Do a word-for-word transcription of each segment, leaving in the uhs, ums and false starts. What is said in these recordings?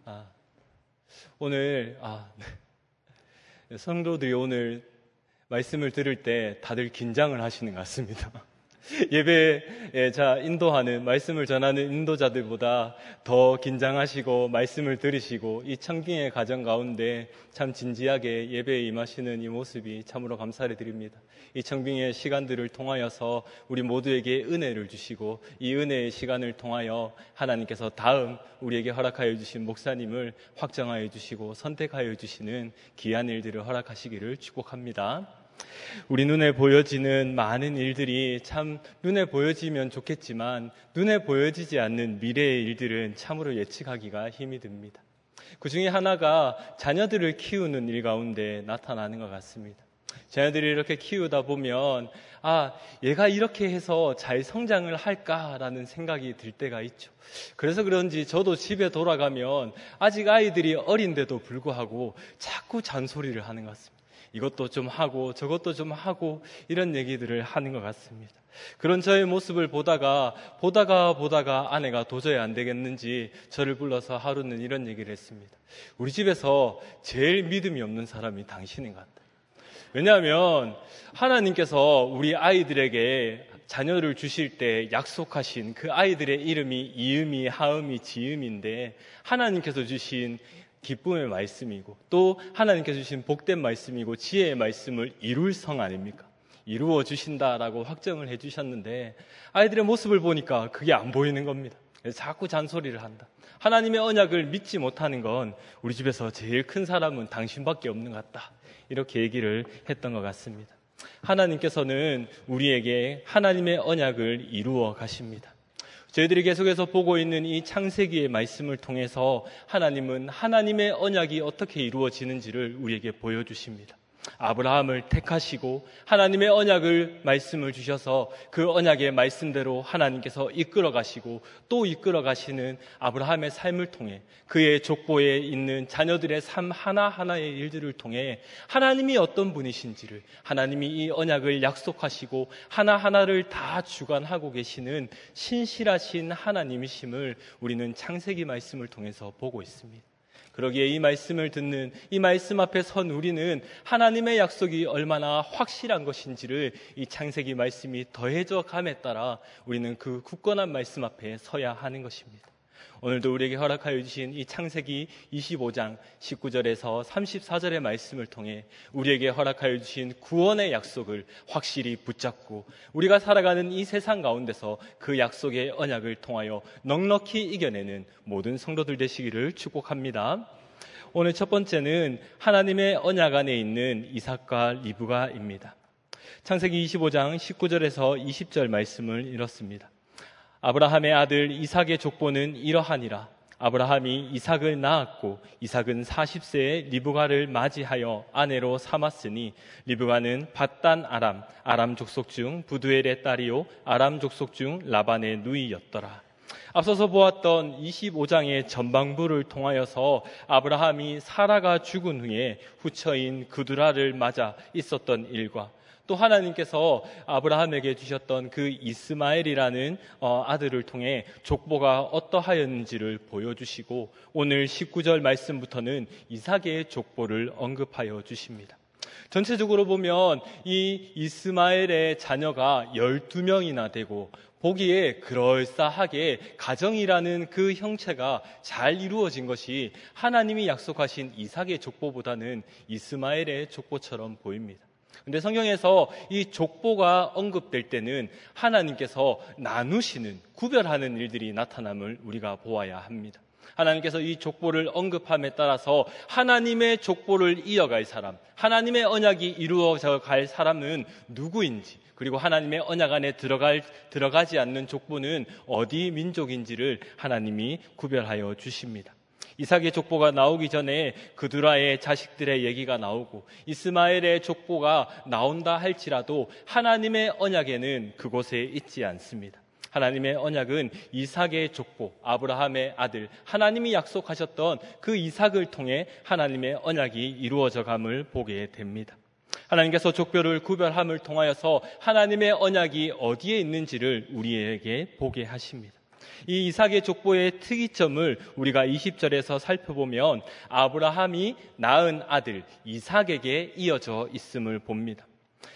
아, 오늘 아, 성도들이 오늘 말씀을 들을 때 다들 긴장을 하시는 것 같습니다. 예배에 자 인도하는 말씀을 전하는 인도자들보다 더 긴장하시고 말씀을 들으시고 이 청빙의 과정 가운데 참 진지하게 예배에 임하시는 이 모습이 참으로 감사를 드립니다. 이 청빙의 시간들을 통하여서 우리 모두에게 은혜를 주시고 이 은혜의 시간을 통하여 하나님께서 다음 우리에게 허락하여 주신 목사님을 확정하여 주시고 선택하여 주시는 귀한 일들을 허락하시기를 축복합니다. 우리 눈에 보여지는 많은 일들이 참 눈에 보여지면 좋겠지만 눈에 보여지지 않는 미래의 일들은 참으로 예측하기가 힘이 듭니다. 그 중에 하나가 자녀들을 키우는 일 가운데 나타나는 것 같습니다. 자녀들이 이렇게 키우다 보면 아, 얘가 이렇게 해서 잘 성장을 할까라는 생각이 들 때가 있죠. 그래서 그런지 저도 집에 돌아가면 아직 아이들이 어린데도 불구하고 자꾸 잔소리를 하는 것 같습니다. 이것도 좀 하고 저것도 좀 하고 이런 얘기들을 하는 것 같습니다. 그런 저의 모습을 보다가 보다가 보다가 아내가 도저히 안 되겠는지 저를 불러서 하루는 이런 얘기를 했습니다. 우리 집에서 제일 믿음이 없는 사람이 당신인 것 같다. 왜냐하면 하나님께서 우리 아이들에게 자녀를 주실 때 약속하신 그 아이들의 이름이 이음이 하음이 지음인데 하나님께서 주신 기쁨의 말씀이고 또 하나님께서 주신 복된 말씀이고 지혜의 말씀을 이룰 성 아닙니까? 이루어 주신다라고 확정을 해 주셨는데 아이들의 모습을 보니까 그게 안 보이는 겁니다. 그래서 자꾸 잔소리를 한다. 하나님의 언약을 믿지 못하는 건 우리 집에서 제일 큰 사람은 당신밖에 없는 것 같다. 이렇게 얘기를 했던 것 같습니다. 하나님께서는 우리에게 하나님의 언약을 이루어 가십니다. 저희들이 계속해서 보고 있는 이 창세기의 말씀을 통해서 하나님은 하나님의 언약이 어떻게 이루어지는지를 우리에게 보여주십니다. 아브라함을 택하시고 하나님의 언약을 말씀을 주셔서 그 언약의 말씀대로 하나님께서 이끌어 가시고 또 이끌어 가시는 아브라함의 삶을 통해 그의 족보에 있는 자녀들의 삶 하나하나의 일들을 통해 하나님이 어떤 분이신지를 하나님이 이 언약을 약속하시고 하나하나를 다 주관하고 계시는 신실하신 하나님이심을 우리는 창세기 말씀을 통해서 보고 있습니다. 그러기에 이 말씀을 듣는 이 말씀 앞에 선 우리는 하나님의 약속이 얼마나 확실한 것인지를 이 창세기 말씀이 더해져 감에 따라 우리는 그 굳건한 말씀 앞에 서야 하는 것입니다. 오늘도 우리에게 허락하여 주신 이 창세기 이십오 장 십구 절에서 삼십사 절의 말씀을 통해 우리에게 허락하여 주신 구원의 약속을 확실히 붙잡고 우리가 살아가는 이 세상 가운데서 그 약속의 언약을 통하여 넉넉히 이겨내는 모든 성도들 되시기를 축복합니다. 오늘 첫 번째는 하나님의 언약 안에 있는 이삭과 리브가입니다. 창세기 이십오 장 십구 절에서 이십 절 말씀을 읽었습니다. 아브라함의 아들 이삭의 족보는 이러하니라. 아브라함이 이삭을 낳았고 이삭은 사십 세에 리브가를 맞이하여 아내로 삼았으니 리브가는 밧단 아람, 아람 족속 중 부두엘의 딸이요 아람 족속 중 라반의 누이였더라. 앞서서 보았던 이십오 장의 전반부를 통하여서 아브라함이 사라가 죽은 후에 후처인 그두라를 맞아 있었던 일과 또 하나님께서 아브라함에게 주셨던 그 이스마엘이라는 아들을 통해 족보가 어떠하였는지를 보여주시고 오늘 십구 절 말씀부터는 이삭의 족보를 언급하여 주십니다. 전체적으로 보면 이 이스마엘의 자녀가 열두 명이나 되고 보기에 그럴싸하게 가정이라는 그 형체가 잘 이루어진 것이 하나님이 약속하신 이삭의 족보보다는 이스마엘의 족보처럼 보입니다. 근데 성경에서 이 족보가 언급될 때는 하나님께서 나누시는, 구별하는 일들이 나타남을 우리가 보아야 합니다. 하나님께서 이 족보를 언급함에 따라서 하나님의 족보를 이어갈 사람, 하나님의 언약이 이루어져 갈 사람은 누구인지, 그리고 하나님의 언약 안에 들어갈, 들어가지 않는 족보는 어디 민족인지를 하나님이 구별하여 주십니다. 이삭의 족보가 나오기 전에 그두라의 자식들의 얘기가 나오고 이스마엘의 족보가 나온다 할지라도 하나님의 언약에는 그곳에 있지 않습니다. 하나님의 언약은 이삭의 족보, 아브라함의 아들, 하나님이 약속하셨던 그 이삭을 통해 하나님의 언약이 이루어져 감을 보게 됩니다. 하나님께서 족보를 구별함을 통하여서 하나님의 언약이 어디에 있는지를 우리에게 보게 하십니다. 이 이삭의 족보의 특이점을 우리가 이십 절에서 살펴보면 아브라함이 낳은 아들 이삭에게 이어져 있음을 봅니다.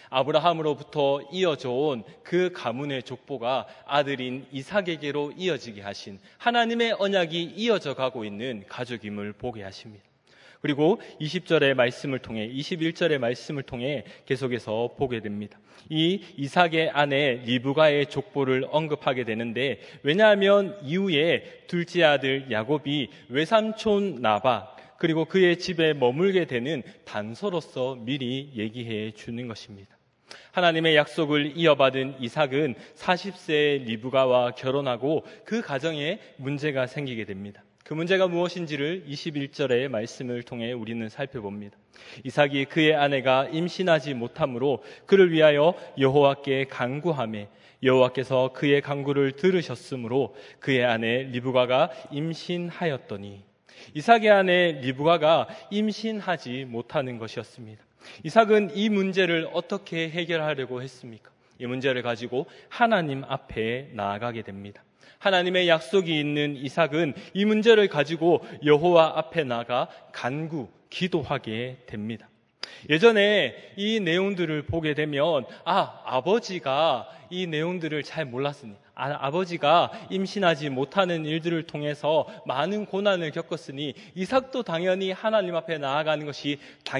아브라함으로부터 이어져 온 그 가문의 족보가 아들인 이삭에게로 이어지게 하신 하나님의 언약이 이어져 가고 있는 가족임을 보게 하십니다. 그리고 이십 절의 말씀을 통해 이십일 절의 말씀을 통해 계속해서 보게 됩니다. 이 이삭의 아내 리브가의 족보를 언급하게 되는데, 왜냐하면 이후에 둘째 아들 야곱이 외삼촌 나바 그리고 그의 집에 머물게 되는 단서로서 미리 얘기해 주는 것입니다. 하나님의 약속을 이어받은 이삭은 사십 세의 리브가와 결혼하고 그 가정에 문제가 생기게 됩니다. 그 문제가 무엇인지를 이십일 절의 말씀을 통해 우리는 살펴봅니다. 이삭이 그의 아내가 임신하지 못함으로 그를 위하여 여호와께 간구하매 여호와께서 그의 간구를 들으셨으므로 그의 아내 리브가가 임신하였더니, 이삭의 아내 리브가가 임신하지 못하는 것이었습니다. 이삭은 이 문제를 어떻게 해결하려고 했습니까? 이 문제를 가지고 하나님 앞에 나아가게 됩니다. 하나님의 약속이 있는 이삭은 이 문제를 가지고 여호와 앞에 나가 간구, 기도하게 됩니다. 예전에 이 내용들을 보게 되면 아, 아버지가 이 내용들을 잘 몰랐으니 아, 아버지가 임신하지 못하는 일들을 통해서 많은 고난을 겪었으니 이삭도 당연히 하나님 앞에 나아가는 것이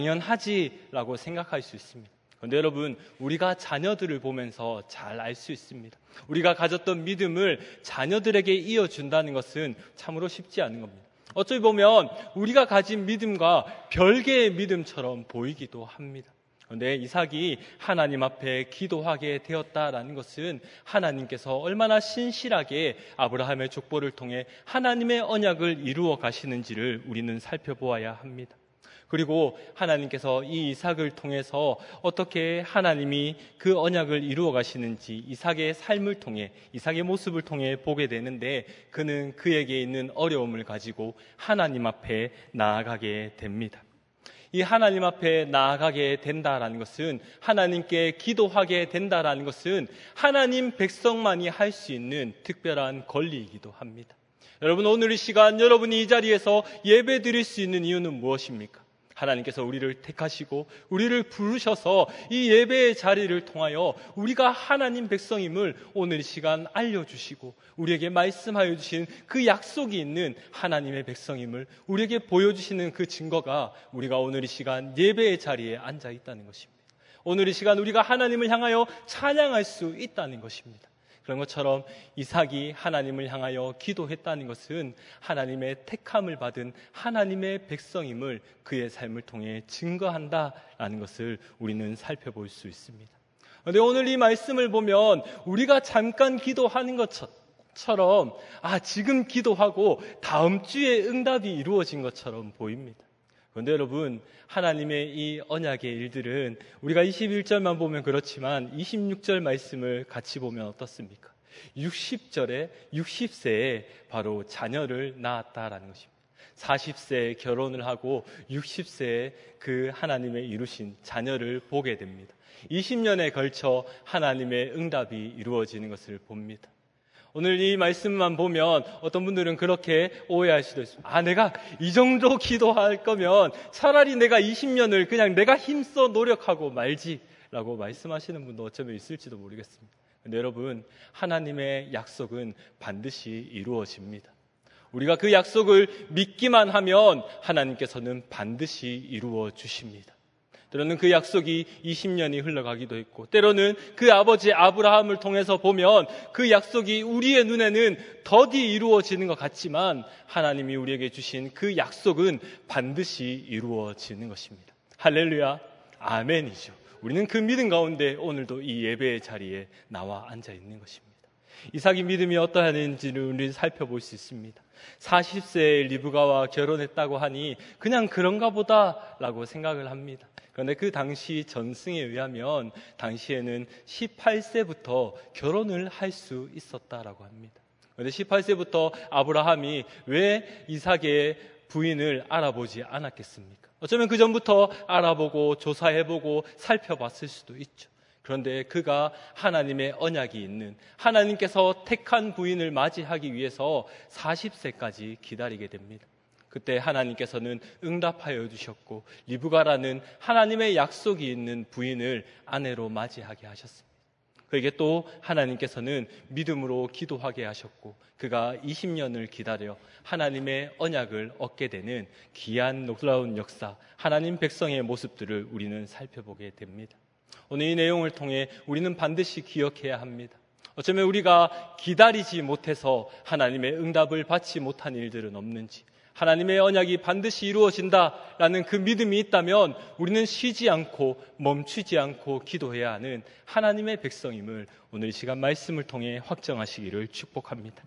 당연하지라고 생각할 수 있습니다. 그런데 여러분, 우리가 자녀들을 보면서 잘 알 수 있습니다. 우리가 가졌던 믿음을 자녀들에게 이어준다는 것은 참으로 쉽지 않은 겁니다. 어찌 보면 우리가 가진 믿음과 별개의 믿음처럼 보이기도 합니다. 그런데 이삭이 하나님 앞에 기도하게 되었다라는 것은 하나님께서 얼마나 신실하게 아브라함의 족보를 통해 하나님의 언약을 이루어 가시는지를 우리는 살펴보아야 합니다. 그리고 하나님께서 이 이삭을 통해서 어떻게 하나님이 그 언약을 이루어 가시는지 이삭의 삶을 통해, 이삭의 모습을 통해 보게 되는데, 그는 그에게 있는 어려움을 가지고 하나님 앞에 나아가게 됩니다. 이 하나님 앞에 나아가게 된다라는 것은, 하나님께 기도하게 된다라는 것은 하나님 백성만이 할 수 있는 특별한 권리이기도 합니다. 여러분, 오늘 이 시간 여러분이 이 자리에서 예배 드릴 수 있는 이유는 무엇입니까? 하나님께서 우리를 택하시고 우리를 부르셔서 이 예배의 자리를 통하여 우리가 하나님 백성임을 오늘 이 시간 알려주시고 우리에게 말씀하여 주신 그 약속이 있는 하나님의 백성임을 우리에게 보여주시는 그 증거가 우리가 오늘 이 시간 예배의 자리에 앉아 있다는 것입니다. 오늘 이 시간 우리가 하나님을 향하여 찬양할 수 있다는 것입니다. 그런 것처럼 이삭이 하나님을 향하여 기도했다는 것은 하나님의 택함을 받은 하나님의 백성임을 그의 삶을 통해 증거한다라는 것을 우리는 살펴볼 수 있습니다. 그런데 오늘 이 말씀을 보면 우리가 잠깐 기도하는 것처럼 아, 지금 기도하고 다음 주에 응답이 이루어진 것처럼 보입니다. 그런데 여러분, 하나님의 이 언약의 일들은 우리가 이십일 절만 보면 그렇지만 이십육 절 말씀을 같이 보면 어떻습니까? 육십 절에 육십 세에 바로 자녀를 낳았다라는 것입니다. 사십 세에 결혼을 하고 육십 세에 그 하나님의 이루신 자녀를 보게 됩니다. 이십 년에 걸쳐 하나님의 응답이 이루어지는 것을 봅니다. 오늘 이 말씀만 보면 어떤 분들은 그렇게 오해할 수도 있습니다. 아, 내가 이 정도 기도할 거면 차라리 내가 이십 년을 그냥 내가 힘써 노력하고 말지라고 말씀하시는 분도 어쩌면 있을지도 모르겠습니다. 그런데 여러분, 하나님의 약속은 반드시 이루어집니다. 우리가 그 약속을 믿기만 하면 하나님께서는 반드시 이루어 주십니다. 때로는 그 약속이 이십 년이 흘러가기도 했고, 때로는 그 아버지 아브라함을 통해서 보면 그 약속이 우리의 눈에는 더디 이루어지는 것 같지만 하나님이 우리에게 주신 그 약속은 반드시 이루어지는 것입니다. 할렐루야, 아멘이죠. 우리는 그 믿음 가운데 오늘도 이 예배의 자리에 나와 앉아 있는 것입니다. 이삭의 믿음이 어떠한지를 우리는 살펴볼 수 있습니다. 사십 세의 리브가와 결혼했다고 하니 그냥 그런가 보다라고 생각을 합니다. 그런데 그 당시 전승에 의하면 당시에는 십팔 세부터 결혼을 할 수 있었다라고 합니다. 그런데 십팔 세부터 아브라함이 왜 이삭의 부인을 알아보지 않았겠습니까? 어쩌면 그 전부터 알아보고 조사해보고 살펴봤을 수도 있죠. 그런데 그가 하나님의 언약이 있는, 하나님께서 택한 부인을 맞이하기 위해서 사십 세까지 기다리게 됩니다. 그때 하나님께서는 응답하여 주셨고 리브가라는 하나님의 약속이 있는 부인을 아내로 맞이하게 하셨습니다. 그에게 또 하나님께서는 믿음으로 기도하게 하셨고 그가 이십 년을 기다려 하나님의 언약을 얻게 되는 귀한 놀라운 역사, 하나님 백성의 모습들을 우리는 살펴보게 됩니다. 오늘 이 내용을 통해 우리는 반드시 기억해야 합니다. 어쩌면 우리가 기다리지 못해서 하나님의 응답을 받지 못한 일들은 없는지, 하나님의 언약이 반드시 이루어진다라는 그 믿음이 있다면 우리는 쉬지 않고 멈추지 않고 기도해야 하는 하나님의 백성임을 오늘 이 시간 말씀을 통해 확정하시기를 축복합니다.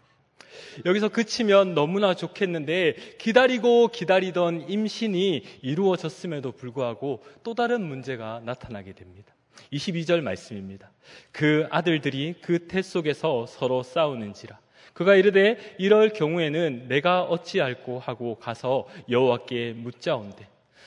여기서 그치면 너무나 좋겠는데 기다리고 기다리던 임신이 이루어졌음에도 불구하고 또 다른 문제가 나타나게 됩니다. 이십이 절 말씀입니다. 그 아들들이 그 태 속에서 서로 싸우는지라 그가 이르되 이럴 경우에는 내가 어찌할꼬 하고 가서 여호와께 묻자온대.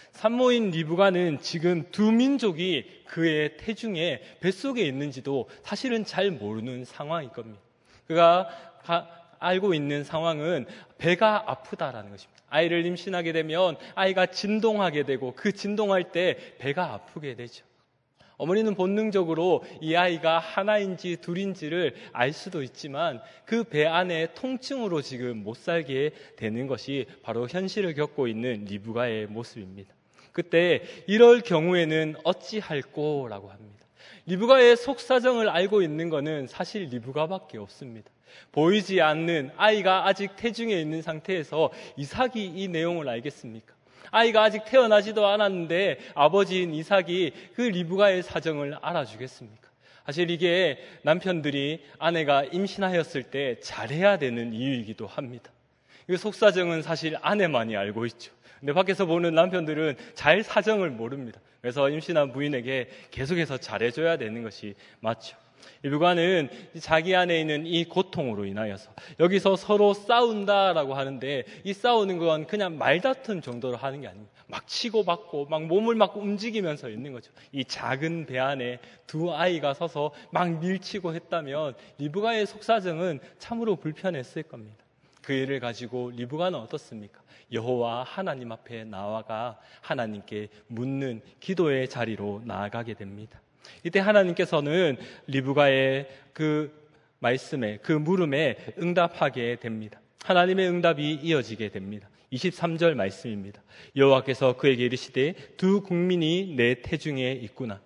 산모인 리브가는 지금 두 민족이 그의 태중에 뱃속에 있는지도 사실은 잘 모르는 상황일 겁니다. 그가 가, 알고 있는 상황은 배가 아프다라는 것입니다. 아이를 임신하게 되면 아이가 진동하게 되고 그 진동할 때 배가 아프게 되죠. 어머니는 본능적으로 이 아이가 하나인지 둘인지를 알 수도 있지만 그 배 안에 통증으로 지금 못 살게 되는 것이 바로 현실을 겪고 있는 리브가의 모습입니다. 그때 이럴 경우에는 어찌할꼬 라고 합니다. 리브가의 속사정을 알고 있는 것은 사실 리브가밖에 없습니다. 보이지 않는 아이가 아직 태중에 있는 상태에서 이삭이 이 내용을 알겠습니까? 아이가 아직 태어나지도 않았는데 아버지인 이삭이 그 리브가의 사정을 알아주겠습니까? 사실 이게 남편들이 아내가 임신하였을 때 잘해야 되는 이유이기도 합니다. 이 속사정은 사실 아내만이 알고 있죠. 근데 밖에서 보는 남편들은 잘 사정을 모릅니다. 그래서 임신한 부인에게 계속해서 잘해줘야 되는 것이 맞죠. 리브가는 자기 안에 있는 이 고통으로 인하여서 여기서 서로 싸운다라고 하는데 이 싸우는 건 그냥 말다툼 정도로 하는 게 아닙니다. 막 치고받고 막 몸을 막 움직이면서 있는 거죠. 이 작은 배 안에 두 아이가 서서 막 밀치고 했다면 리브가의 속사정은 참으로 불편했을 겁니다. 그 일을 가지고 리브가는 어떻습니까? 여호와 하나님 앞에 나아가 하나님께 묻는 기도의 자리로 나아가게 됩니다. 이때 하나님께서는 리브가의 그 말씀에, 그 물음에 응답하게 됩니다. 하나님의 응답이 이어지게 됩니다. 이십삼 절 말씀입니다. 여호와께서 그에게 이르시되 두 국민이 내 태중에 있구나.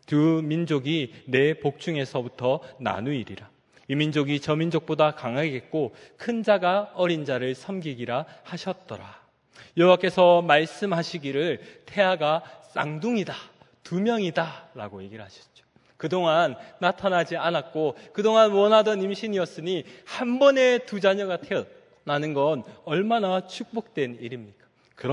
두 민족이 내 복중에서부터 나누이리라. 이 민족이 저 민족보다 강하겠고 큰 자가 어린 자를 섬기기라 하셨더라. 여호와께서 말씀하시기를 태아가 쌍둥이다, 두 명이다 라고 얘기를 하셨죠. 그동안 나타나지 않았고 그동안 원하던 임신이었으니 한 번에 두 자녀가 태어나는 건 얼마나 축복된 일입니까?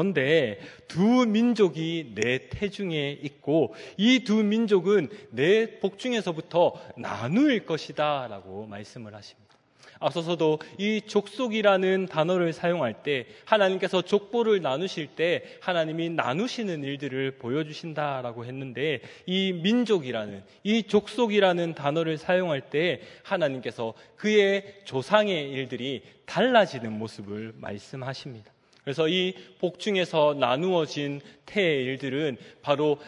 그런데 두 민족이 내 태중에 있고 이 두 민족은 내 복중에서부터 나누일 것이다 라고 말씀을 하십니다. 앞서서도 이 족속이라는 단어를 사용할 때 하나님께서 족보를 나누실 때 하나님이 나누시는 일들을 보여주신다라고 했는데 이 민족이라는, 이 족속이라는 단어를 사용할 때 하나님께서 그의 조상의 일들이 달라지는 모습을 말씀하십니다. 그래서 이 복중에서 나누어진 태의 일들은 바로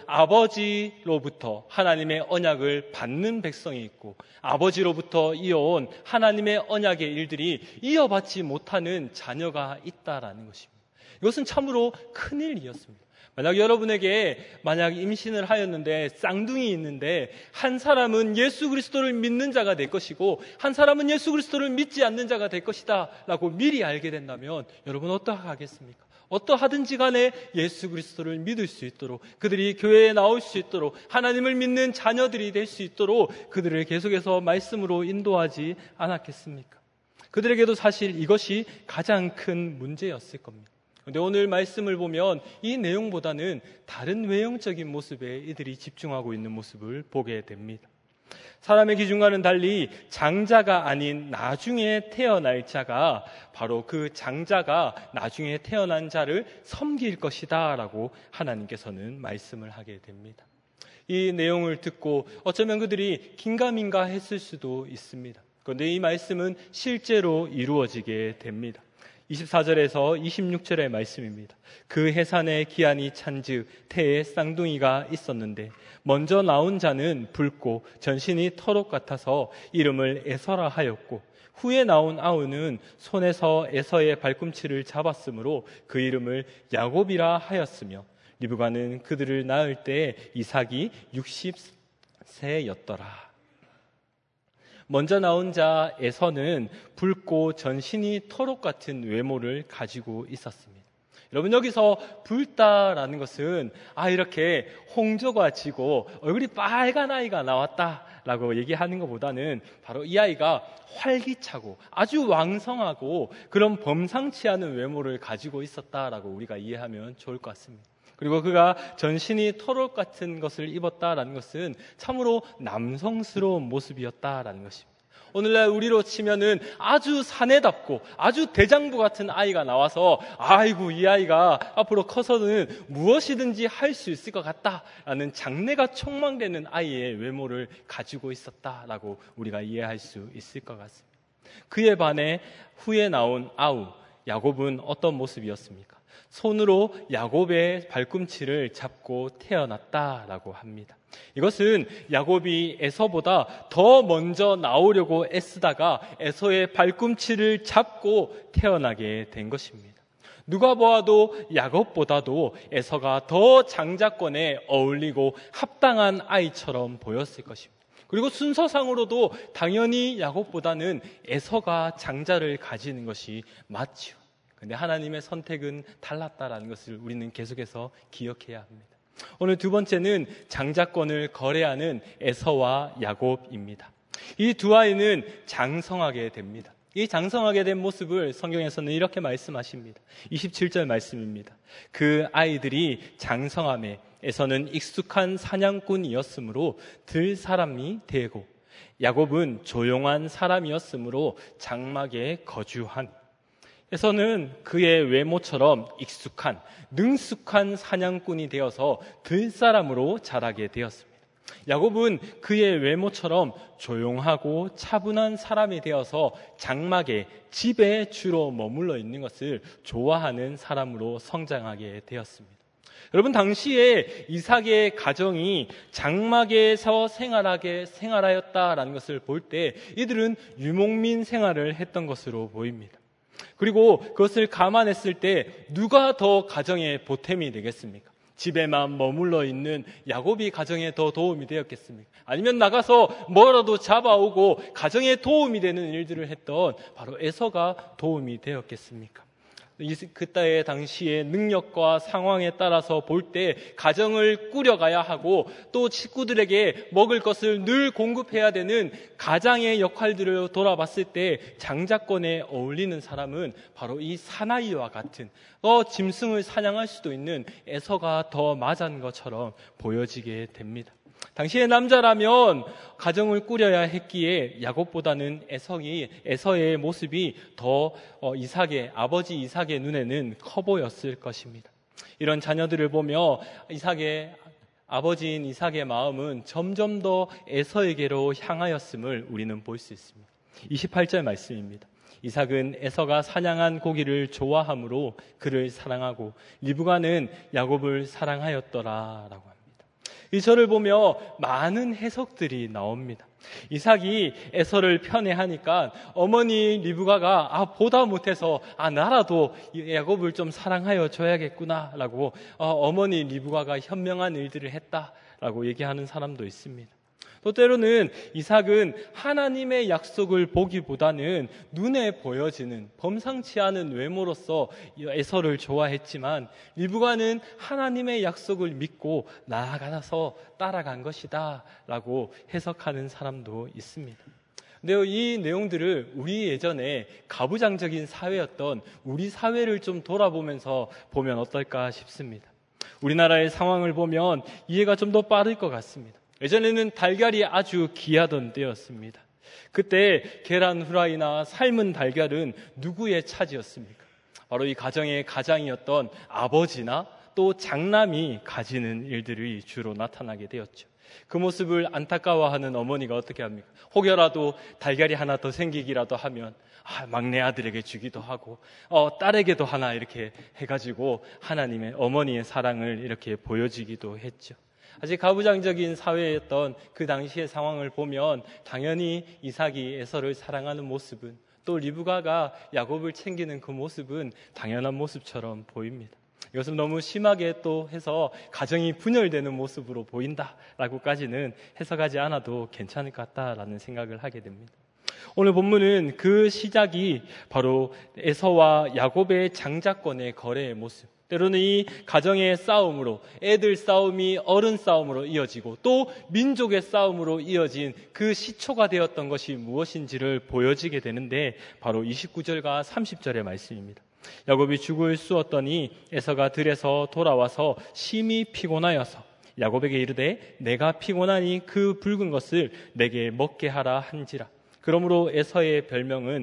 아버지로부터 하나님의 언약을 받는 백성이 있고 아버지로부터 이어온 하나님의 언약의 일들이 이어받지 못하는 자녀가 있다라는 것입니다. 이것은 참으로 큰일이었습니다. 만약 여러분에게 만약 임신을 하였는데 쌍둥이 있는데 한 사람은 예수 그리스도를 믿는 자가 될 것이고 한 사람은 예수 그리스도를 믿지 않는 자가 될 것이다 라고 미리 알게 된다면 여러분 어떠하겠습니까? 어떠하든지 간에 예수 그리스도를 믿을 수 있도록 그들이 교회에 나올 수 있도록 하나님을 믿는 자녀들이 될 수 있도록 그들을 계속해서 말씀으로 인도하지 않았겠습니까? 그들에게도 사실 이것이 가장 큰 문제였을 겁니다. 그런데 오늘 말씀을 보면 이 내용보다는 다른 외형적인 모습에 이들이 집중하고 있는 모습을 보게 됩니다. 사람의 기준과는 달리 장자가 아닌 나중에 태어날 자가 바로 그 장자가 나중에 태어난 자를 섬길 것이다 라고 하나님께서는 말씀을 하게 됩니다. 이 내용을 듣고 어쩌면 그들이 긴가민가 했을 수도 있습니다. 그런데 이 말씀은 실제로 이루어지게 됩니다. 이십사 절에서 이십육 절의 말씀입니다. 그 해산의 기한이 찬즉 태에 쌍둥이가 있었는데 먼저 나온 자는 붉고 전신이 털옷 같아서 이름을 에서라 하였고 후에 나온 아우는 손에서 에서의 발꿈치를 잡았으므로 그 이름을 야곱이라 하였으며 리브가는 그들을 낳을 때 이삭이 육십 세였더라. 먼저 나온 자 에서는 붉고 전신이 털옷 같은 외모를 가지고 있었습니다. 여러분, 여기서 붉다라는 것은 아 이렇게 홍조가 지고 얼굴이 빨간 아이가 나왔다라고 얘기하는 것보다는 바로 이 아이가 활기차고 아주 왕성하고 그런 범상치 않은 외모를 가지고 있었다라고 우리가 이해하면 좋을 것 같습니다. 그리고 그가 전신이 털옷 같은 것을 입었다라는 것은 참으로 남성스러운 모습이었다라는 것입니다. 오늘날 우리로 치면은 아주 사내답고 아주 대장부 같은 아이가 나와서 아이고 이 아이가 앞으로 커서는 무엇이든지 할 수 있을 것 같다라는 장래가 촉망되는 아이의 외모를 가지고 있었다라고 우리가 이해할 수 있을 것 같습니다. 그에 반해 후에 나온 아우 야곱은 어떤 모습이었습니까? 손으로 야곱의 발꿈치를 잡고 태어났다라고 합니다. 이것은 야곱이 에서보다 더 먼저 나오려고 애쓰다가 에서의 발꿈치를 잡고 태어나게 된 것입니다. 누가 보아도 야곱보다도 에서가 더 장자권에 어울리고 합당한 아이처럼 보였을 것입니다. 그리고 순서상으로도 당연히 야곱보다는 에서가 장자를 가지는 것이 맞지요. 그런데 하나님의 선택은 달랐다라는 것을 우리는 계속해서 기억해야 합니다. 오늘 두 번째는 장자권을 거래하는 에서와 야곱입니다. 이 두 아이는 장성하게 됩니다. 이 장성하게 된 모습을 성경에서는 이렇게 말씀하십니다. 이십칠 절 말씀입니다. 그 아이들이 장성함에 에서는 익숙한 사냥꾼이었으므로 들 사람이 되고 야곱은 조용한 사람이었으므로 장막에 거주한. 에서는 그의 외모처럼 익숙한, 능숙한 사냥꾼이 되어서 들사람으로 자라게 되었습니다. 야곱은 그의 외모처럼 조용하고 차분한 사람이 되어서 장막에, 집에 주로 머물러 있는 것을 좋아하는 사람으로 성장하게 되었습니다. 여러분, 당시에 이삭의 가정이 장막에서 생활하게 생활하였다라는 것을 볼 때 이들은 유목민 생활을 했던 것으로 보입니다. 그리고 그것을 감안했을 때 누가 더 가정에 보탬이 되겠습니까? 집에만 머물러 있는 야곱이 가정에 더 도움이 되었겠습니까? 아니면 나가서 뭐라도 잡아오고 가정에 도움이 되는 일들을 했던 바로 에서가 도움이 되었겠습니까? 그때의 당시의 능력과 상황에 따라서 볼 때 가정을 꾸려가야 하고 또 식구들에게 먹을 것을 늘 공급해야 되는 가장의 역할들을 돌아봤을 때 장자권에 어울리는 사람은 바로 이 사나이와 같은 어, 짐승을 사냥할 수도 있는 에서가 더 맞은 것처럼 보여지게 됩니다. 당시의 남자라면 가정을 꾸려야 했기에 야곱보다는 에서이, 에서의 모습이 더 어, 이삭의, 아버지 이삭의 눈에는 커 보였을 것입니다. 이런 자녀들을 보며 이삭의, 아버지인 이삭의 마음은 점점 더 에서에게로 향하였음을 우리는 볼 수 있습니다. 이십팔 절 말씀입니다. 이삭은 에서가 사냥한 고기를 좋아하므로 그를 사랑하고 리브가는 야곱을 사랑하였더라라고 합니다. 이 절을 보며 많은 해석들이 나옵니다. 이삭이 에서를 편애하니까 어머니 리브가가 아 보다 못해서 아 나라도 야곱을 좀 사랑하여 줘야겠구나 라고 어, 어머니 리브가가 현명한 일들을 했다라고 얘기하는 사람도 있습니다. 또 때로는 이삭은 하나님의 약속을 보기보다는 눈에 보여지는 범상치 않은 외모로서 에서를 좋아했지만 리브가는 하나님의 약속을 믿고 나아가서 따라간 것이다 라고 해석하는 사람도 있습니다. 근데 이 내용들을 우리 예전에 가부장적인 사회였던 우리 사회를 좀 돌아보면서 보면 어떨까 싶습니다. 우리나라의 상황을 보면 이해가 좀 더 빠를 것 같습니다. 예전에는 달걀이 아주 귀하던 때였습니다. 그때 계란 후라이나 삶은 달걀은 누구의 차지였습니까? 바로 이 가정의 가장이었던 아버지나 또 장남이 가지는 일들이 주로 나타나게 되었죠. 그 모습을 안타까워하는 어머니가 어떻게 합니까? 혹여라도 달걀이 하나 더 생기기라도 하면 아, 막내 아들에게 주기도 하고 어, 딸에게도 하나 이렇게 해가지고 하나님의 어머니의 사랑을 이렇게 보여주기도 했죠. 아직 가부장적인 사회였던 그 당시의 상황을 보면 당연히 이삭이 에서를 사랑하는 모습은, 또 리브가가 야곱을 챙기는 그 모습은 당연한 모습처럼 보입니다. 이것은 너무 심하게 또 해서 가정이 분열되는 모습으로 보인다라고까지는 해석하지 않아도 괜찮을 것 같다라는 생각을 하게 됩니다. 오늘 본문은 그 시작이 바로 에서와 야곱의 장자권의 거래의 모습, 때로는 이 가정의 싸움으로, 애들 싸움이 어른 싸움으로 이어지고 또 민족의 싸움으로 이어진 그 시초가 되었던 것이 무엇인지를 보여지게 되는데, 바로 이십구 절과 삼십 절의 말씀입니다. 야곱이 죽을 쑤었더니 에서가 들에서 돌아와서 심히 피곤하여서 야곱에게 이르되 내가 피곤하니 그 붉은 것을 내게 먹게 하라 한지라. 그러므로 에서의 별명은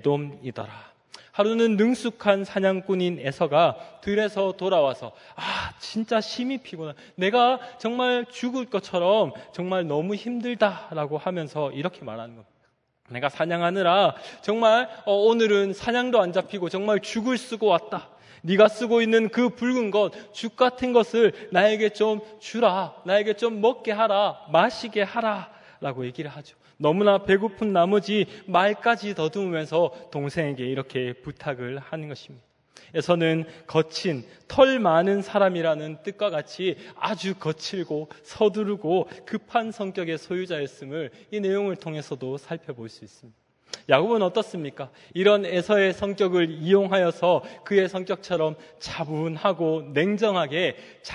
에돔이더라. 하루는 능숙한 사냥꾼인 에서가 들에서 돌아와서 아 진짜 심히 피곤하, 내가 정말 죽을 것처럼 정말 너무 힘들다라고 하면서 이렇게 말하는 겁니다. 내가 사냥하느라 정말 어, 오늘은 사냥도 안 잡히고 정말 죽을 쓰고 왔다. 네가 쓰고 있는 그 붉은 것, 죽 같은 것을 나에게 좀 주라. 나에게 좀 먹게 하라. 마시게 하라 라고 얘기를 하죠. 너무나 배고픈 나머지 말까지 더듬으면서 동생에게 이렇게 부탁을 하는 것입니다. 에서는 거친, 털 많은 사람이라는 뜻과 같이 아주 거칠고 서두르고 급한 성격의 소유자였음을 이 내용을 통해서도 살펴볼 수 있습니다. 야곱은 어떻습니까? 이런 에서의 성격을 이용하여서 그의 성격처럼 차분하고 냉정하게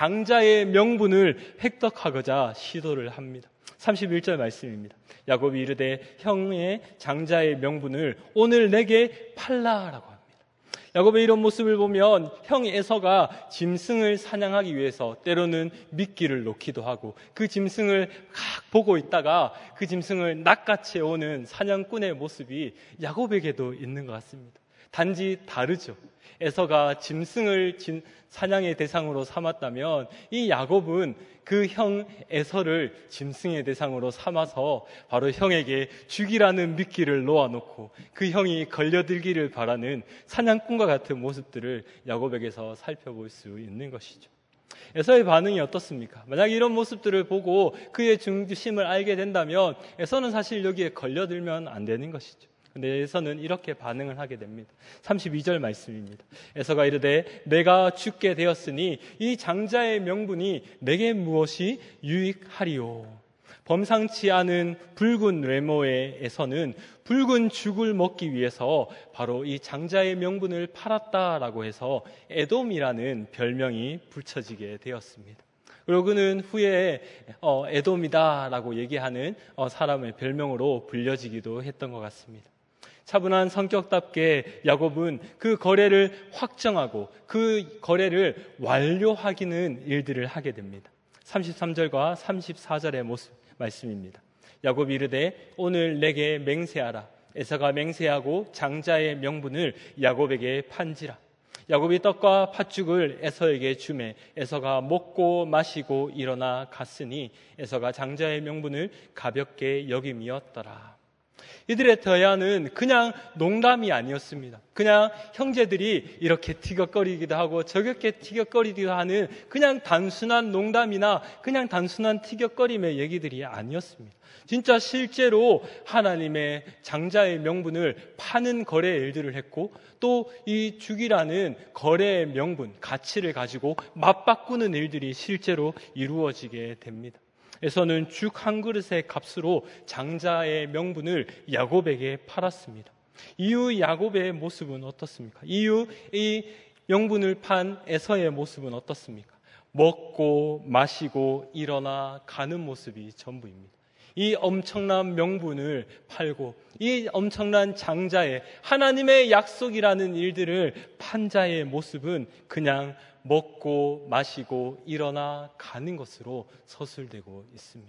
장자의 명분을 획득하고자 시도를 합니다. 삼십일 절 말씀입니다. 야곱이 이르되 형의 장자의 명분을 오늘 내게 팔라라고 합니다. 야곱의 이런 모습을 보면 형 에서가 짐승을 사냥하기 위해서 때로는 미끼를 놓기도 하고 그 짐승을 각 보고 있다가 그 짐승을 낚아채 오는 사냥꾼의 모습이 야곱에게도 있는 것 같습니다. 단지 다르죠. 에서가 짐승을 짐, 사냥의 대상으로 삼았다면 이 야곱은 그 형 에서를 짐승의 대상으로 삼아서 바로 형에게 죽이라는 미끼를 놓아놓고 그 형이 걸려들기를 바라는 사냥꾼과 같은 모습들을 야곱에게서 살펴볼 수 있는 것이죠. 에서의 반응이 어떻습니까? 만약 이런 모습들을 보고 그의 중심을 알게 된다면 에서는 사실 여기에 걸려들면 안 되는 것이죠. 근데 에서는 이렇게 반응을 하게 됩니다. 삼십이 절 말씀입니다. 에서가 이르되 내가 죽게 되었으니 이 장자의 명분이 내게 무엇이 유익하리요. 범상치 않은 붉은 외모의 에서는 붉은 죽을 먹기 위해서 바로 이 장자의 명분을 팔았다라고 해서 에돔이라는 별명이 붙여지게 되었습니다. 그리고 그는 후에 어, 에돔이다라고 얘기하는 어, 사람의 별명으로 불려지기도 했던 것 같습니다. 차분한 성격답게 야곱은 그 거래를 확정하고 그 거래를 완료하기는 일들을 하게 됩니다. 삼십삼 절과 삼십사 절의 모습 말씀입니다. 야곱이 이르되 오늘 내게 맹세하라. 에서가 맹세하고 장자의 명분을 야곱에게 판지라. 야곱이 떡과 팥죽을 에서에게 주매 에서가 먹고 마시고 일어나 갔으니 에서가 장자의 명분을 가볍게 여김이었더라. 이들의 대화는 그냥 농담이 아니었습니다. 그냥 형제들이 이렇게 티격거리기도 하고 저렇게 티격거리기도 하는 그냥 단순한 농담이나 그냥 단순한 티격거림의 얘기들이 아니었습니다. 진짜 실제로 하나님의 장자의 명분을 파는 거래의 일들을 했고 또 이 죽이라는 거래의 명분, 가치를 가지고 맞바꾸는 일들이 실제로 이루어지게 됩니다. 에서는 죽 한 그릇의 값으로 장자의 명분을 야곱에게 팔았습니다. 이후 야곱의 모습은 어떻습니까? 이후 이 명분을 판 에서의 모습은 어떻습니까? 먹고 마시고 일어나 가는 모습이 전부입니다. 이 엄청난 명분을 팔고 이 엄청난 장자의 하나님의 약속이라는 일들을 판 자의 모습은 그냥 먹고 마시고 일어나 가는 것으로 서술되고 있습니다.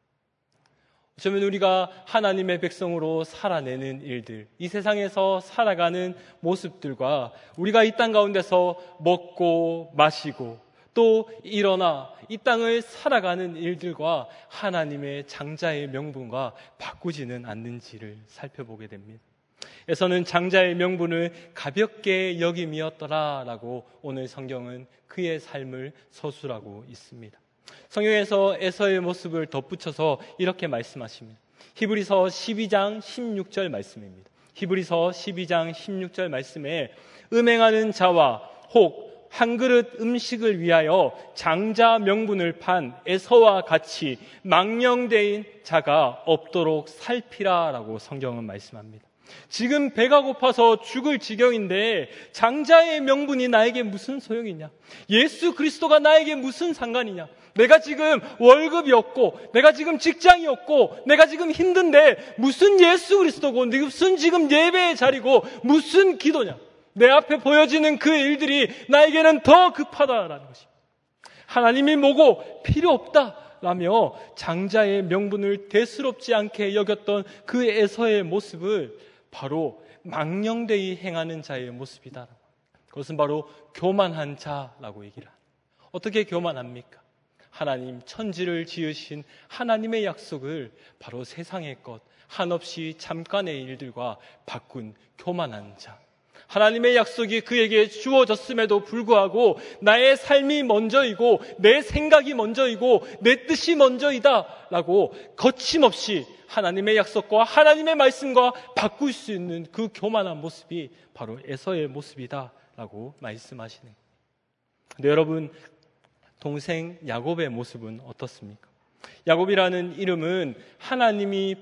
어쩌면 우리가 하나님의 백성으로 살아내는 일들, 이 세상에서 살아가는 모습들과 우리가 이 땅 가운데서 먹고 마시고 또 일어나 이 땅을 살아가는 일들과 하나님의 장자의 명분과 바꾸지는 않는지를 살펴보게 됩니다. 에서는 장자의 명분을 가볍게 여김이었더라라고 오늘 성경은 그의 삶을 서술하고 있습니다. 성경에서 에서의 모습을 덧붙여서 이렇게 말씀하십니다. 히브리서 십이 장 십육 절 말씀입니다. 히브리서 십이 장 십육 절 말씀에 음행하는 자와 혹 한 그릇 음식을 위하여 장자 명분을 판 에서와 같이 망령되인 자가 없도록 살피라라고 성경은 말씀합니다. 지금 배가 고파서 죽을 지경인데 장자의 명분이 나에게 무슨 소용이냐? 예수 그리스도가 나에게 무슨 상관이냐? 내가 지금 월급이 없고 내가 지금 직장이 없고 내가 지금 힘든데 무슨 예수 그리스도고 무슨 지금 예배의 자리고 무슨 기도냐? 내 앞에 보여지는 그 일들이 나에게는 더 급하다라는 것입니다. 하나님이 뭐고 필요 없다라며 장자의 명분을 대수롭지 않게 여겼던 그 에서의 모습을 바로 망령되이 행하는 자의 모습이다. 그것은 바로 교만한 자라고 얘기를 합니다. 어떻게 교만합니까? 하나님 천지를 지으신 하나님의 약속을 바로 세상의 것 한없이 잠깐의 일들과 바꾼 교만한 자. 하나님의 약속이 그에게 주어졌음에도 불구하고 나의 삶이 먼저이고 내 생각이 먼저이고 내 뜻이 먼저이다 라고 거침없이 하나님의 약속과 하나님의 말씀과 바꿀 수 있는 그 교만한 모습이 바로 에서의 모습이다 라고 말씀하시는 거예요. 근데 여러분, 동생 야곱의 모습은 어떻습니까? 야곱이라는 이름은 하나님이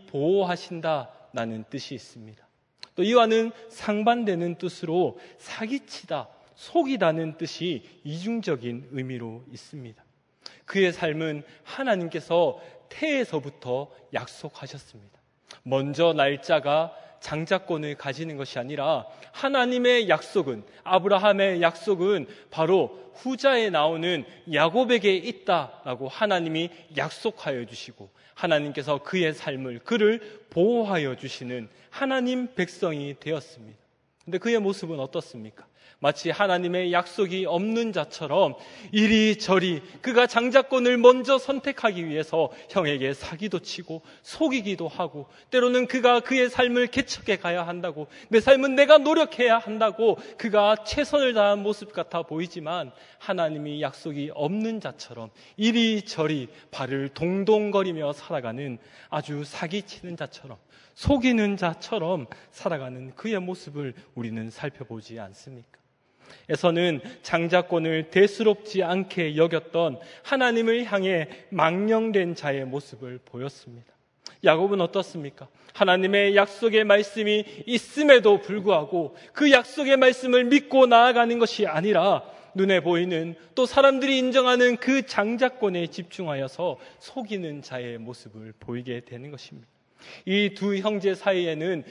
보호하신다라는 뜻이 있습니다. 또 이와는 상반되는 뜻으로 사기치다, 속이다는 뜻이 이중적인 의미로 있습니다. 그의 삶은 하나님께서 태에서부터 약속하셨습니다. 먼저 날짜가 장자권을 가지는 것이 아니라 하나님의 약속은, 아브라함의 약속은 바로 후자에 나오는 야곱에게 있다라고 하나님이 약속하여 주시고 하나님께서 그의 삶을, 그를 보호하여 주시는 하나님 백성이 되었습니다. 근데 그의 모습은 어떻습니까? 마치 하나님의 약속이 없는 자처럼 이리저리 그가 장자권을 먼저 선택하기 위해서 형에게 사기도 치고 속이기도 하고, 때로는 그가 그의 삶을 개척해 가야 한다고, 내 삶은 내가 노력해야 한다고 그가 최선을 다한 모습 같아 보이지만 하나님이 약속이 없는 자처럼 이리저리 발을 동동거리며 살아가는, 아주 사기치는 자처럼, 속이는 자처럼 살아가는 그의 모습을 우리는 살펴보지 않습니까? 에서는 장자권을 대수롭지 않게 여겼던 하나님을 향해 망령된 자의 모습을 보였습니다. 야곱은 어떻습니까? 하나님의 약속의 말씀이 있음에도 불구하고 그 약속의 말씀을 믿고 나아가는 것이 아니라 눈에 보이는, 또 사람들이 인정하는 그 장자권에 집중하여서 속이는 자의 모습을 보이게 되는 것입니다. 이 두 형제 사이에는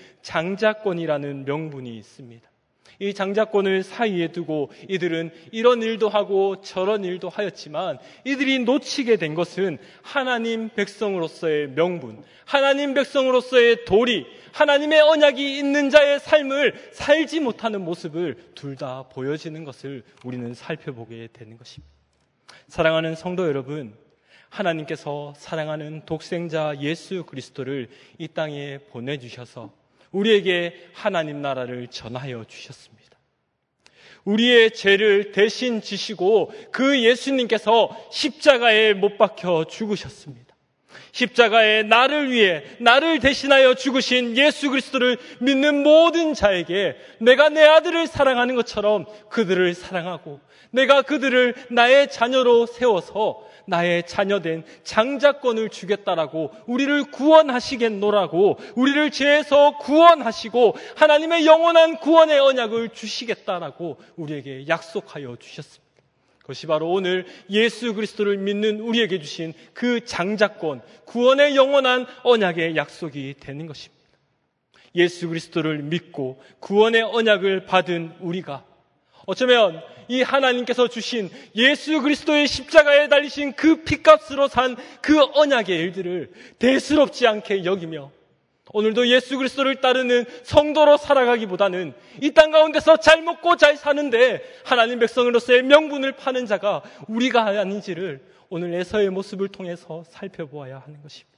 장자권이라는 명분이 있습니다. 이 장자권을 사이에 두고 이들은 이런 일도 하고 저런 일도 하였지만 이들이 놓치게 된 것은 하나님 백성으로서의 명분, 하나님 백성으로서의 도리, 하나님의 언약이 있는 자의 삶을 살지 못하는 모습을 둘 다 보여지는 것을 우리는 살펴보게 되는 것입니다. 사랑하는 성도 여러분, 하나님께서 사랑하는 독생자 예수 그리스도를 이 땅에 보내주셔서 우리에게 하나님 나라를 전하여 주셨습니다. 우리의 죄를 대신 지시고 그 예수님께서 십자가에 못 박혀 죽으셨습니다. 십자가에 나를 위해, 나를 대신하여 죽으신 예수 그리스도를 믿는 모든 자에게 내가 내 아들을 사랑하는 것처럼 그들을 사랑하고, 내가 그들을 나의 자녀로 세워서 나의 자녀된 장자권을 주겠다라고, 우리를 구원하시겠노라고, 우리를 죄에서 구원하시고 하나님의 영원한 구원의 언약을 주시겠다라고 우리에게 약속하여 주셨습니다. 그것이 바로 오늘 예수 그리스도를 믿는 우리에게 주신 그 장자권, 구원의 영원한 언약의 약속이 되는 것입니다. 예수 그리스도를 믿고 구원의 언약을 받은 우리가 어쩌면 이 하나님께서 주신 예수 그리스도의 십자가에 달리신 그 피값으로 산 그 언약의 일들을 대수롭지 않게 여기며 오늘도 예수 그리스도를 따르는 성도로 살아가기보다는 이 땅 가운데서 잘 먹고 잘 사는데 하나님 백성으로서의 명분을 파는 자가 우리가 아닌지를 오늘 에서의 모습을 통해서 살펴보아야 하는 것입니다.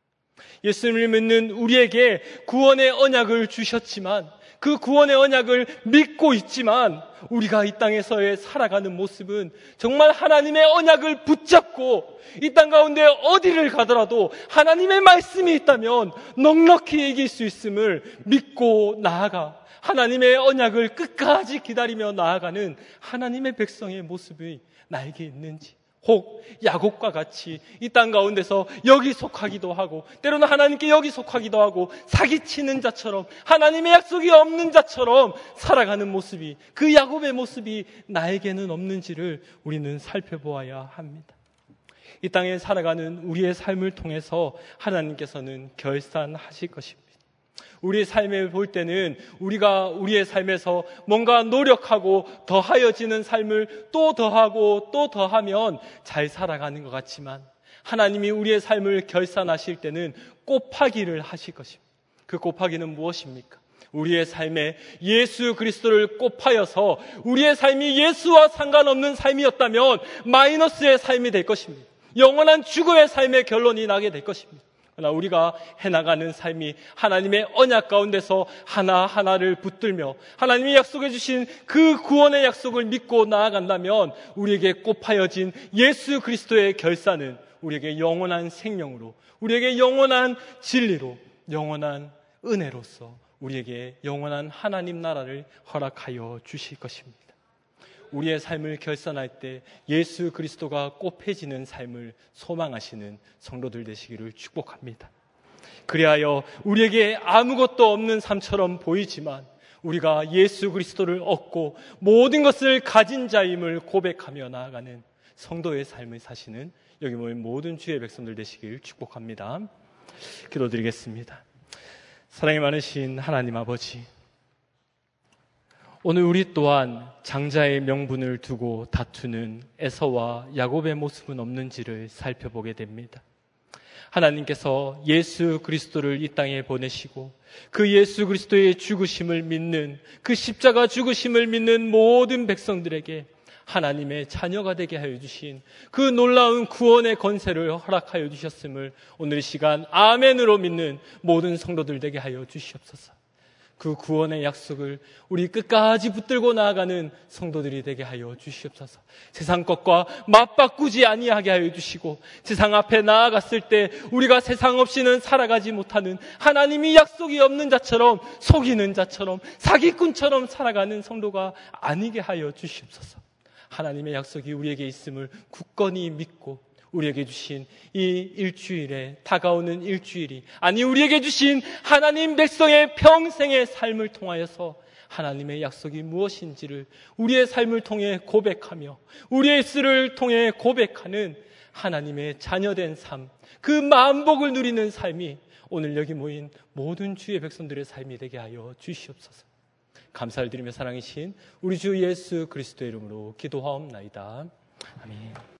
예수님을 믿는 우리에게 구원의 언약을 주셨지만 그 구원의 언약을 믿고 있지만 우리가 이 땅에서의 살아가는 모습은 정말 하나님의 언약을 붙잡고 이 땅 가운데 어디를 가더라도 하나님의 말씀이 있다면 넉넉히 이길 수 있음을 믿고 나아가 하나님의 언약을 끝까지 기다리며 나아가는 하나님의 백성의 모습이 나에게 있는지, 혹 야곱과 같이 이 땅 가운데서 여기 속하기도 하고 때로는 하나님께 여기 속하기도 하고 사기치는 자처럼 하나님의 약속이 없는 자처럼 살아가는 모습이, 그 야곱의 모습이 나에게는 없는지를 우리는 살펴보아야 합니다. 이 땅에 살아가는 우리의 삶을 통해서 하나님께서는 결산하실 것입니다. 우리의 삶을 볼 때는 우리가 우리의 삶에서 뭔가 노력하고 더하여지는 삶을 또 더하고 또 더하면 잘 살아가는 것 같지만 하나님이 우리의 삶을 결산하실 때는 곱하기를 하실 것입니다. 그 곱하기는 무엇입니까? 우리의 삶에 예수 그리스도를 곱하여서 우리의 삶이 예수와 상관없는 삶이었다면 마이너스의 삶이 될 것입니다. 영원한 죽음의 삶의 결론이 나게 될 것입니다. 그러나 우리가 해나가는 삶이 하나님의 언약 가운데서 하나하나를 붙들며 하나님이 약속해 주신 그 구원의 약속을 믿고 나아간다면 우리에게 곱하여진 예수 그리스도의 결산은 우리에게 영원한 생명으로, 우리에게 영원한 진리로, 영원한 은혜로서 우리에게 영원한 하나님 나라를 허락하여 주실 것입니다. 우리의 삶을 결산할 때 예수 그리스도가 곱해지는 삶을 소망하시는 성도들 되시기를 축복합니다. 그리하여 우리에게 아무것도 없는 삶처럼 보이지만 우리가 예수 그리스도를 얻고 모든 것을 가진 자임을 고백하며 나아가는 성도의 삶을 사시는 여기 모인 모든 주의 백성들 되시기를 축복합니다. 기도드리겠습니다. 사랑이 많으신 하나님 아버지, 오늘 우리 또한 장자의 명분을 두고 다투는 에서와 야곱의 모습은 없는지를 살펴보게 됩니다. 하나님께서 예수 그리스도를 이 땅에 보내시고 그 예수 그리스도의 죽으심을 믿는, 그 십자가 죽으심을 믿는 모든 백성들에게 하나님의 자녀가 되게 하여 주신 그 놀라운 구원의 권세를 허락하여 주셨음을 오늘 이 시간 아멘으로 믿는 모든 성도들 되게 하여 주시옵소서. 그 구원의 약속을 우리 끝까지 붙들고 나아가는 성도들이 되게 하여 주시옵소서. 세상 것과 맞바꾸지 아니하게 하여 주시고 세상 앞에 나아갔을 때 우리가 세상 없이는 살아가지 못하는, 하나님이 약속이 없는 자처럼, 속이는 자처럼, 사기꾼처럼 살아가는 성도가 아니게 하여 주시옵소서. 하나님의 약속이 우리에게 있음을 굳건히 믿고 우리에게 주신 이 일주일에, 다가오는 일주일이, 아니 우리에게 주신 하나님 백성의 평생의 삶을 통하여서 하나님의 약속이 무엇인지를 우리의 삶을 통해 고백하며 우리의 수를 통해 고백하는 하나님의 자녀된 삶, 그 만복을 누리는 삶이 오늘 여기 모인 모든 주의 백성들의 삶이 되게 하여 주시옵소서. 감사를 드리며 사랑이신 우리 주 예수 그리스도의 이름으로 기도하옵나이다. 아멘.